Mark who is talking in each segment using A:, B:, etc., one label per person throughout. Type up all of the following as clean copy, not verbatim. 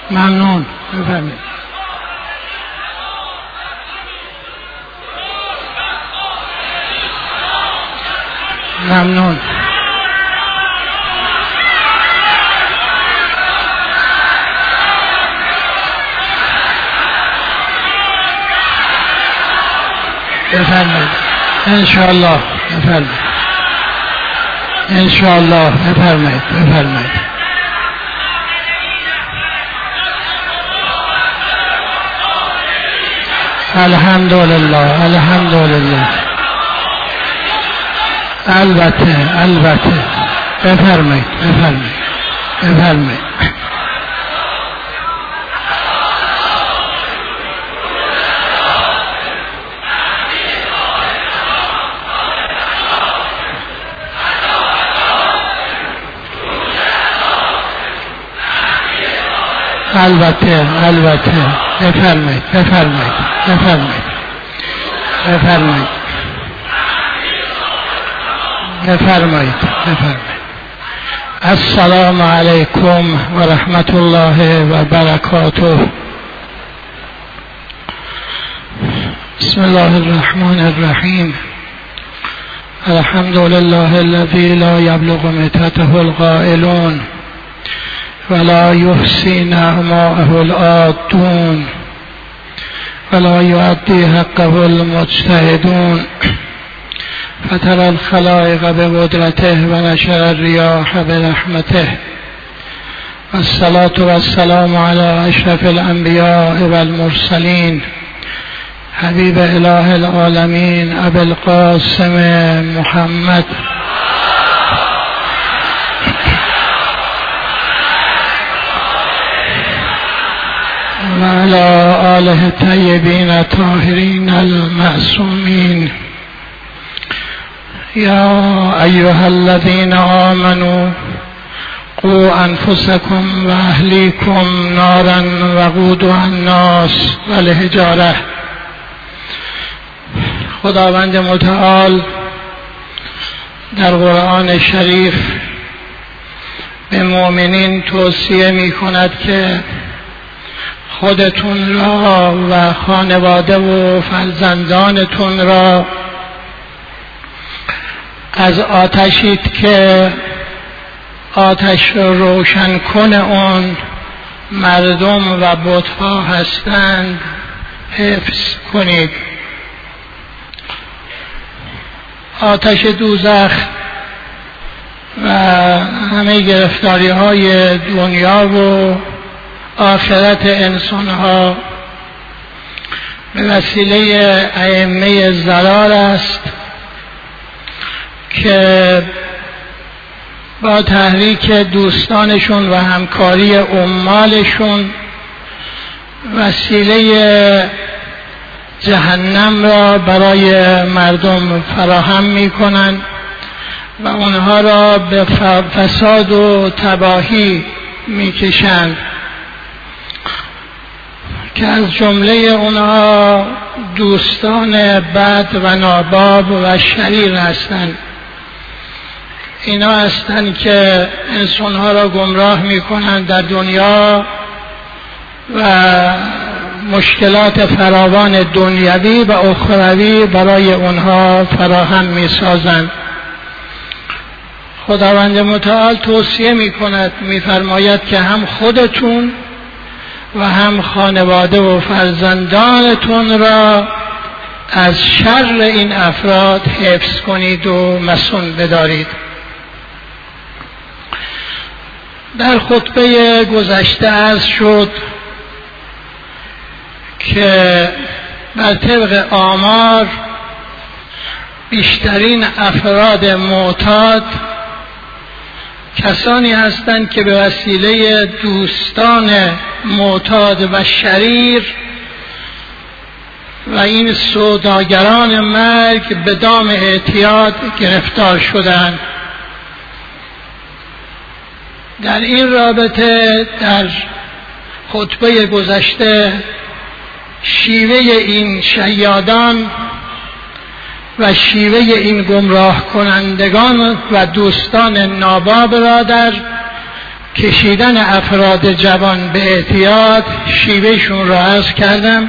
A: ممنون. بفرمایید. ممنون. بفرمایید. انشاءالله. بفرمایید. انشاءالله. بفرمایید. بفرمایید. الحمدلله. الحمدلله. البته. بفرمایید. بفرمایید. بفرمایید. البته. بفرمایید. بفرمایید. بفرمایید. بفرمایید. بفرمایید. بفرمایید. السلام علیکم و رحمت الله و برکاته. بسم الله الرحمن الرحیم. الحمد لله الذی لا یبلغ متته القائلون ولا یحصی نعماءه العادون ولا یؤدی حقه المجتهدون فتر الخلائق بقدرته و نشر الریاح برحمته والصلاة والسلام علی اشرف الانبیاء والمرسلین حبیب اله العالمین ابی القاسم محمد و علی آله الطیبین الطاهرین المعصومین. یا ایها الذین آمنوا قوا انفسکم و اهلیکم نارا وقودها الناس والحجاره. خداوند متعال در قرآن شریف به مؤمنین توصیه می کند که خودتون را و خانواده و فرزندانتون را از آتشید که آتش روشن کن اون مردم و بت‌ها هستند حفظ کنید. آتش دوزخ و همه گرفتاری های دنیا و آخرت انسان ها به وسیله ائمه ضلال است که با تحریک دوستانشون و همکاری عمالشون وسیله جهنم را برای مردم فراهم می کنند و اونها را به فساد و تباهی می کشند که از جمله اونها دوستان بد و ناباب و شریر هستند. اینا هستند که انسانها را گمراه می کنند در دنیا و مشکلات فراوان دنیوی و اخروی برای اونها فراهم می سازند. خداوند متعال توصیه می کند، می فرماید که هم خودتون و هم خانواده و فرزندانتون را از شر این افراد حفظ کنید و مصون بدارید. در خطبه گذشته عرض شد که بر طبق آمار بیشترین افراد معتاد کسانی هستند که به وسیله دوستان معتاد و شریر و این سوداگران مرگ به دام اعتیاد گرفتار شدند. در این رابطه در خطبه گذشته شیوه این شیادان و شیوه این گمراه کنندگان و دوستان ناباب را در کشیدن افراد جوان به احتیاط شیوهشون را عرض کردم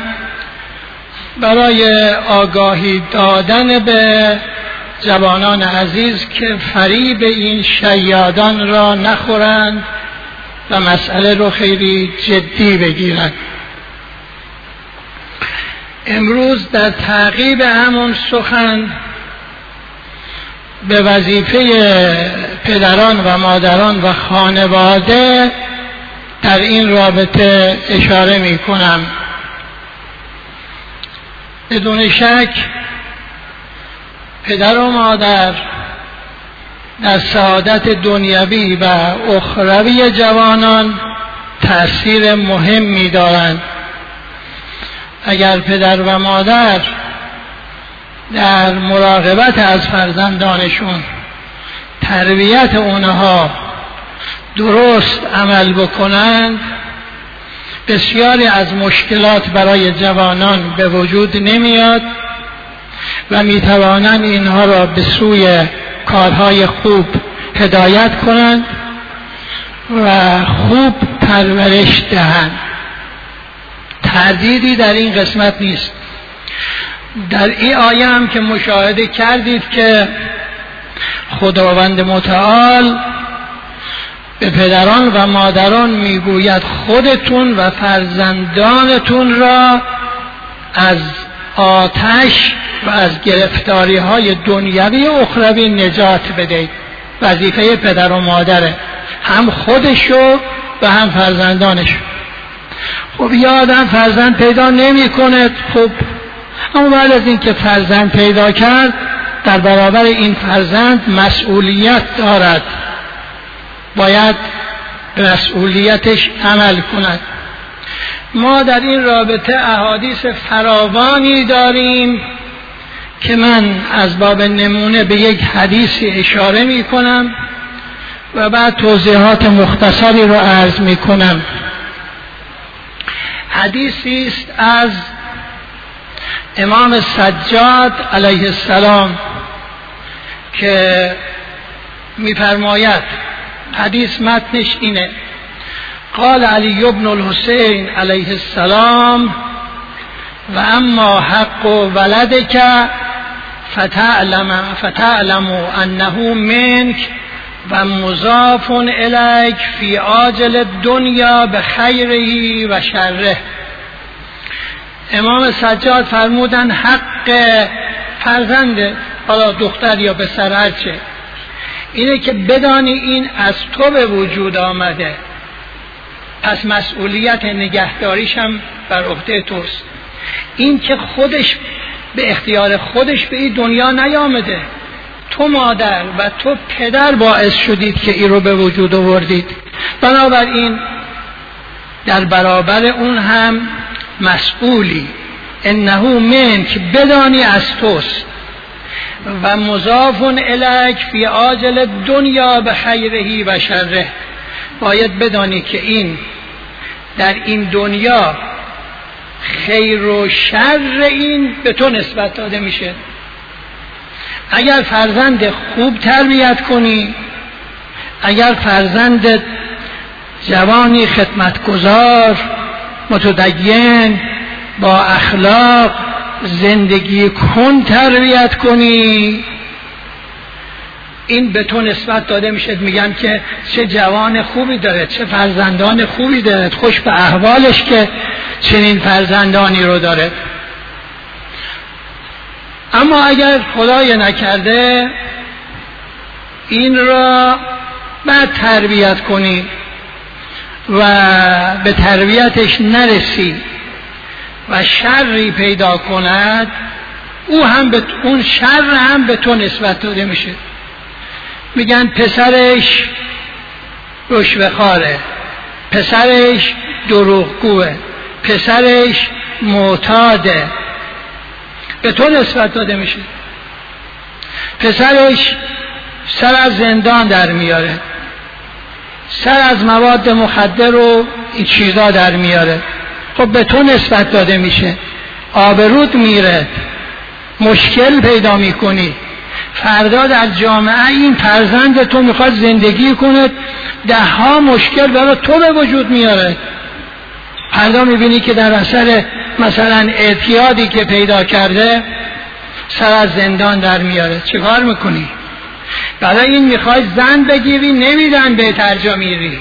A: برای آگاهی دادن به جوانان عزیز که فریب این شیادان را نخورند و مسئله رو خیلی جدی بگیرند. امروز در تعقیب همون سخن به وظیفه پدران و مادران و خانواده در این رابطه اشاره می کنم. بدون شک پدر و مادر در سعادت دنیوی و اخروی جوانان تأثیر مهمی دارند. اگر پدر و مادر در مراقبت از فرزندانشون تربیت اونها درست عمل بکنند، بسیاری از مشکلات برای جوانان به وجود نمیاد و میتوانند اینها را به سوی کارهای خوب هدایت کنند و خوب پرورش دهند. تردیدی در این قسمت نیست. در این آیه هم که مشاهده کردید که خداوند متعال به پدران و مادران میگوید خودتون و فرزندانتون را از آتش و از گرفتاری های دنیوی و اخروی نجات بدهید. وظیفه پدر و مادره، هم خودشو و هم فرزندانشو. خب یه آدم فرزند پیدا نمی کنه، خب اما بعد از این که فرزند پیدا کرد در برابر این فرزند مسئولیت دارد، باید به مسئولیتش عمل کند. ما در این رابطه احادیث فراوانی داریم که من از باب نمونه به یک حدیثی اشاره می کنم و بعد توضیحات مختصری رو عرض می کنم. حدیثی است از امام سجاد علیه السلام که می‌فرماید، حدیث متنش اینه: قال علی بن الحسین علیه السلام و اما حق ولدک فتعلم انه منک و مضاف الیک فی عاجل الدنیا بخیره و شره. امام سجاد فرمودن حق فرزنده، حالا دختر یا پسر هرچه، اینه که بدانی این از تو به وجود آمده، پس مسئولیت نگهداریش هم بر عهده توست. این که خودش به اختیار خودش به این دنیا نیامده، تو مادر و تو پدر باعث شدید که این رو به وجود آوردید. بنابراین در برابر اون هم مسئولی. انه منک، بدانی از توست، و مضاف الیک فی عاجل الدنیا بخیره و شره، باید بدانی که این در این دنیا خیر و شر این به تو نسبت داده میشه. اگر فرزند خوب تربیت کنی، اگر فرزند جوانی خدمتگزار متدین با اخلاق زندگی کن تربیت کنی، این به تو نسبت داده میشه. میگن که چه جوان خوبی داره، چه فرزندان خوبی داره، خوش به احوالش که چنین فرزندانی رو داره. اما اگر خدای نکرده این را بعد تربیت کنی و به تربیتش نرسی و شری پیدا کند، اون شر هم به تو نسبت داده میشه. میگن پسرش رشوه‌خواره، پسرش دروغگوه، پسرش معتاده، به تو نسبت داده میشه. پسرش سر از زندان در میاره، سر از مواد مخدر و این چیزا در میاره، خب به تو نسبت داده میشه. آبرود میره، مشکل پیدا میکنی. فردا در جامعه این فرزند تو میخواد زندگی کنه، 10 مشکل برای تو به وجود میاره. فردا میبینی که در اثر مثلا اعتیادی که پیدا کرده سر از زندان در میاره، چه کار میکنی؟ برای این میخوای زن بگیری، نمیدن، به ترجا میری.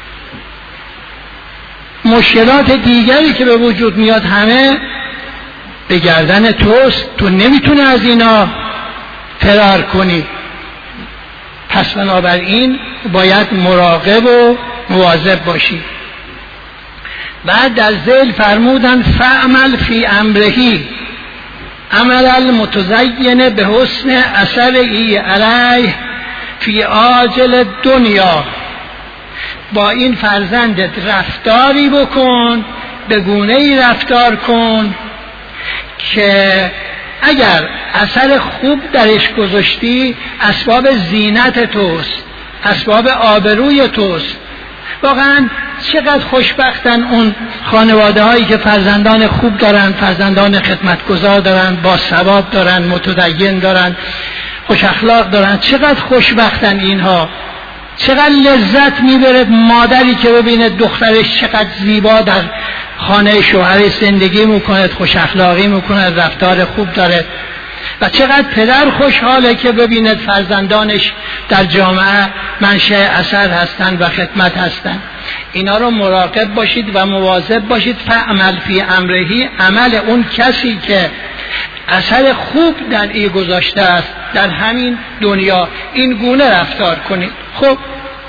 A: مشکلات دیگری که به وجود میاد همه به گردن توست، تو نمیتونی از اینا فرار کنی. پس بنابراین باید مراقب و مواظب باشی. بعد در ذیل فرمودن فعمل فی امرهی عمل المتزین به حسن اثری علیه فی آجل دنیا. با این فرزندت رفتاری بکن، به گونه‌ای رفتار کن که اگر اثر خوب درش گذاشتی اسباب زینت توست، اسباب آبروی توست. واقعا چقدر خوشبختن اون خانواده هایی که فرزندان خوب دارن، فرزندان خدمتگزار دارن، با ثواب دارن، متدین دارن، خوش اخلاق دارن. چقدر خوشبختن اینها. چقدر لذت میبره مادری که ببینه دخترش چقدر زیبا در خانه شوهرش زندگی میکنه، خوش اخلاقی میکنه، رفتار خوب داره. و چقدر پدر خوشحاله که ببینه فرزندانش در جامعه منشأ اثر هستن و خدمت هستن. اینا رو مراقب باشید و مواظب باشید. فعمل فی امرهی، عمل اون کسی که اثر خوب در ای گذاشته است در همین دنیا، این گونه رفتار کنید. خب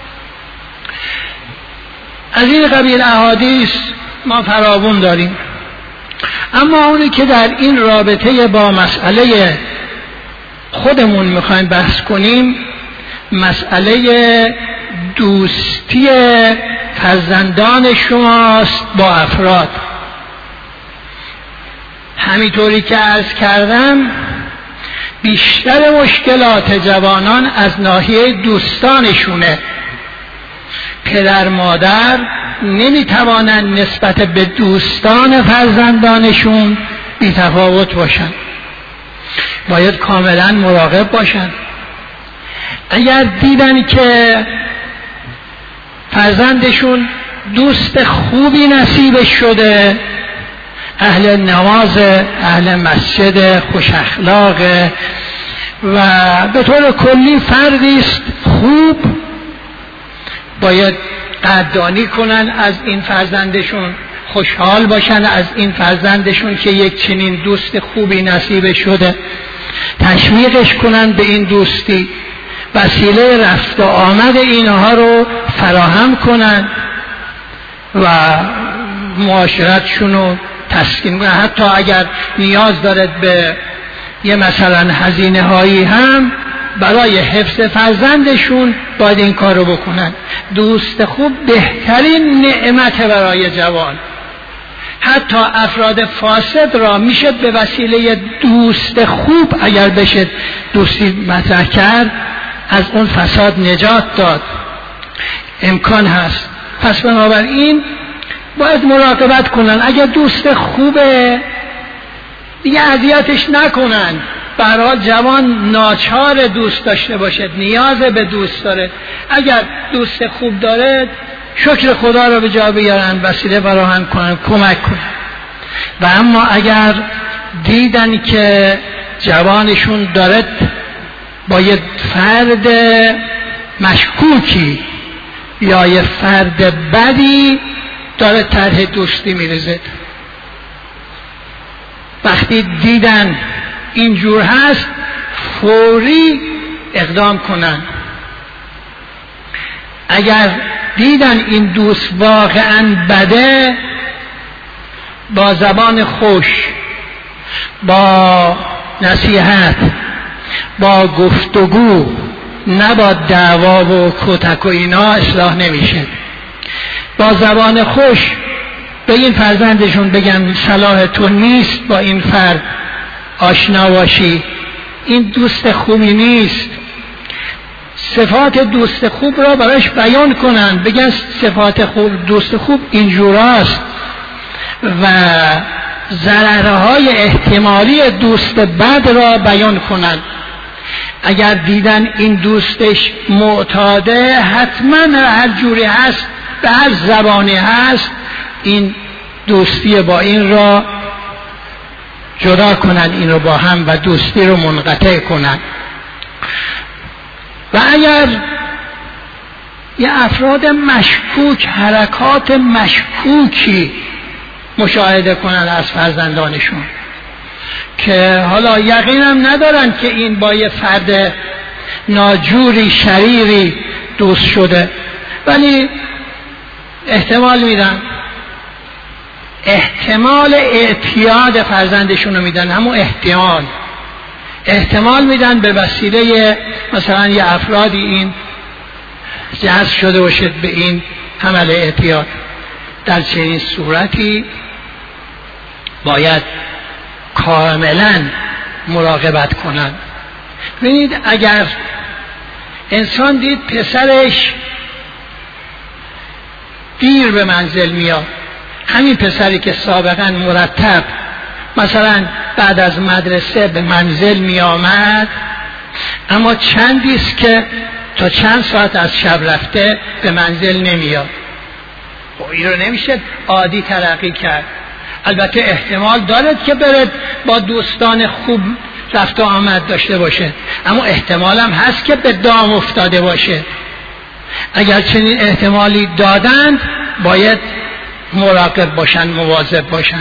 A: از این قبیل احادیث ما فراوان داریم، اما اونی که در این رابطه با مسئله خودمون میخوایم بحث کنیم مسئله دوستی فرزندان شماست با افراد. همینطوری که عرض کردم بیشتر مشکلات جوانان از ناحیه دوستانشونه. پدر مادر نمیتوانند نسبت به دوستان فرزندانشون بی‌تفاوت باشند. باید کاملا مراقب باشند. اگر دیدن که فرزندشون دوست خوبی نصیبش شده، اهل نماز، اهل مسجد، خوش اخلاق و به طور کلی فردی است خوب، باید قدردانی کنن از این فرزندشون، خوشحال باشن از این فرزندشون که یک چنین دوست خوبی نصیب شده، تشویقش کنن به این دوستی، وسیله رفت و آمد اینها رو فراهم کنن و معاشرتشون رو تسکین کنن. حتی اگر نیاز دارد به یه مثلا هزینه هایی هم برای حفظ فرزندشون باید این کار رو بکنن. دوست خوب بهترین نعمت برای جوان. حتی افراد فاسد را میشه به وسیله دوست خوب اگر بشه دوستی مطرح کرد از اون فساد نجات داد، امکان هست. پس بنابراین باید مراقبت کنن. اگر دوست خوبه دیگه اذیتش نکنن. به هر حال جوان ناچار دوست داشته باشد، نیاز به دوست داره. اگر دوست خوب داره شکر خدا رو به جا بیارن، وسیله فراهم کنن، کمک کنن. و اما اگر دیدن که جوانشون دارد با یه فرد مشکوکی یا یه فرد بدی داره طرح دوستی میرزه، وقتی دیدن اینجور هست فوری اقدام کنن. اگر دیدن این دوست واقعا بده، با زبان خوش، با نصیحت، با گفتگو، نه با دعوا و کتک و اینا اصلاح نمیشه. با زبان خوش به این فرزندشون بگن صلاح تو نیست با این فرد آشنا باشی، این دوست خوبی نیست. صفات دوست خوب را براش بیان کنن، بگن صفات خوب دوست خوب اینجوراست و ضررهای احتمالی دوست بد را بیان کنن. اگر دیدن این دوستش معتاده، حتما هر جوری هست به هر زبانی هست این دوستی با این را جدا کنن، این رو با هم و دوستی رو منقطع کنن. و اگر یه افراد مشکوک، حرکات مشکوکی مشاهده کنن از فرزندانشون که حالا یقینم ندارن که این با یه فرد ناجوری شریری دوست شده، ولی احتمال میدن، احتمال اعتیاد فرزندشون رو میدن، همون احتمال میدن به وسیله مثلا یه افرادی این جذب شده باشد به این عمل اعتیاد. در چنین صورتی باید کاملا مراقبت کنند. ببینید اگر انسان دید پسرش دیر به منزل میاد، همین پسری که سابقا مرتب مثلا بعد از مدرسه به منزل می آمد، اما چندیست که تا چند ساعت از شب رفته به منزل نمیاد، این رو نمیشه عادی تلقی کرد. البته احتمال دارد که برد با دوستان خوب رفت و آمد داشته باشه، اما احتمال هم هست که به دام افتاده باشه. اگر چنین احتمالی دادند باید مراقب باشن، مواظب باشن.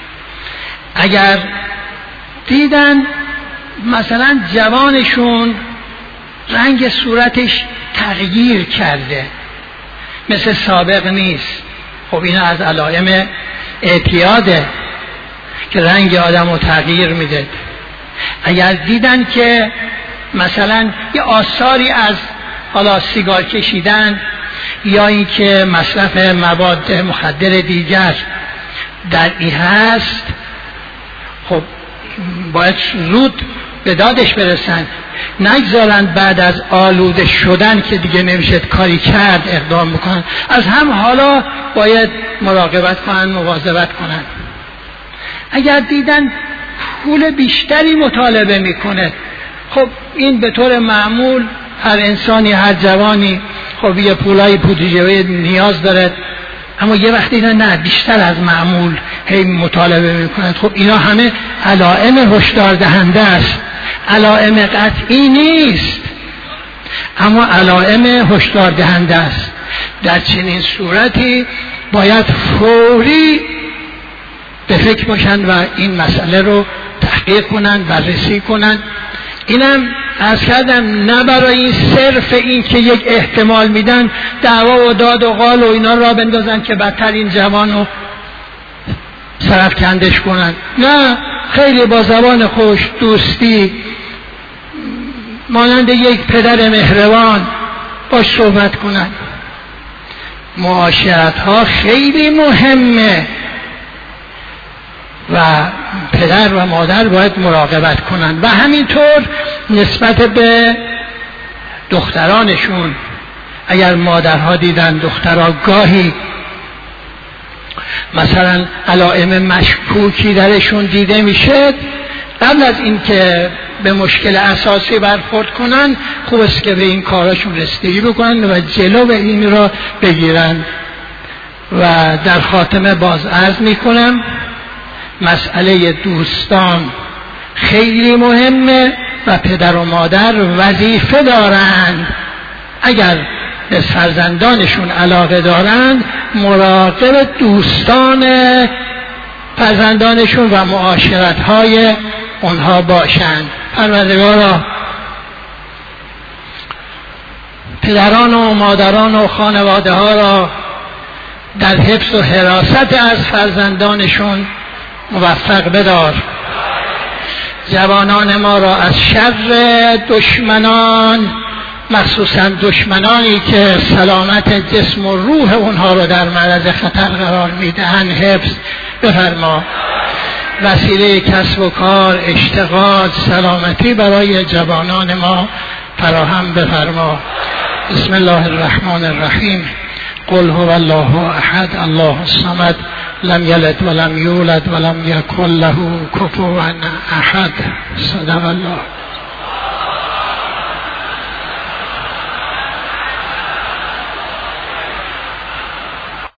A: اگر دیدن مثلا جوانشون رنگ صورتش تغییر کرده، مثل سابق نیست، خب این از علائم اعتیاده که رنگ آدم رو تغییر میده. اگر دیدن که مثلا یه آثاری از حالا سیگار کشیدن یا اینکه مصرف مواد مخدر دیگر در این هست، خب باید زود به دادش برسن، نگذارند بعد از آلوده شدن که دیگه نمیشه کاری کرد اقدام بکنن. از هم حالا باید مراقبت کنن، مواظبت کنن. اگر دیدن پول بیشتری مطالبه میکنه، خب این به طور معمول هر انسانی، هر جوانی خب یه پولای بودجه نیاز داره، اما یه وقتی نه بیشتر از معمول هی مطالبه میکنند، خب اینا همه علائم هشدار دهنده است، علائم قطعی نیست اما علائم هشدار دهنده است. در چنین صورتی باید فوری به فکر باشند و این مسئله رو تحقیق کنند، بررسی کنند. اینم عرض کردم نه برای این صرف این که یک احتمال میدن دعوا و داد و قال و اینا را بندازن که بدتر این جوان رو سرفکندش کنن، نه، خیلی با زبان خوش، دوستی، مانند یک پدر مهربان باش صحبت کنن. معاشرت ها خیلی مهمه و پدر و مادر باید مراقبت کنن و همینطور نسبت به دخترانشون. اگر مادرها دیدن دخترها گاهی مثلا علائم مشکوکی درشون دیده میشه، قبل از این که به مشکل اساسی برخورد کنن خوب است که به این کاراشون رسیدگی بکنن و جلو به این را بگیرن. و در خاتمه باز عرض میکنم مسئله دوستان خیلی مهمه و پدر و مادر وظیفه دارند اگر به فرزندانشون علاقه دارند مراقب دوستان فرزندانشون و معاشرت‌های اونها باشند. پروردگارا پدران و مادران و خانواده ها را در حفظ و حراست از فرزندانشون موفق بدار. جوانان ما را از شر دشمنان، مخصوصا دشمنانی که سلامت جسم و روح اونها را در معرض خطر قرار میدهند حفظ بفرما. وسیله کسب و کار، اشتغال، سلامتی برای جوانان ما فراهم بفرما. بسم الله الرحمن الرحیم. قل هو الله احد الله الصمد لم یلد ولم یولد ولم یکن له کفوا احد. صدق الله.